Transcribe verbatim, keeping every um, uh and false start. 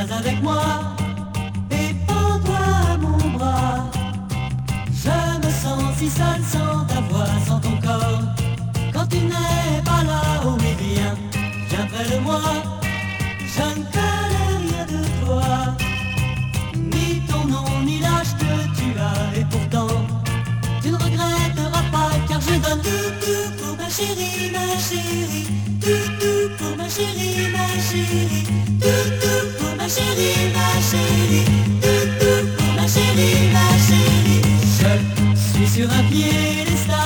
Viens avec moi et prends-toi à mon bras. Je me sens si seul sans ta voix, sans ton corps. Quand tu n'es pas là, oh oui viens, viens près de moi. Je ne connais rien de toi, ni ton nom, ni l'âge que tu as. Et pourtant, tu ne regretteras pas, car je donne tout, tout pour ma chérie, ma chérie. Tout, tout pour ma chérie, ma chérie. Tout, tout pour ma chérie, ma chérie.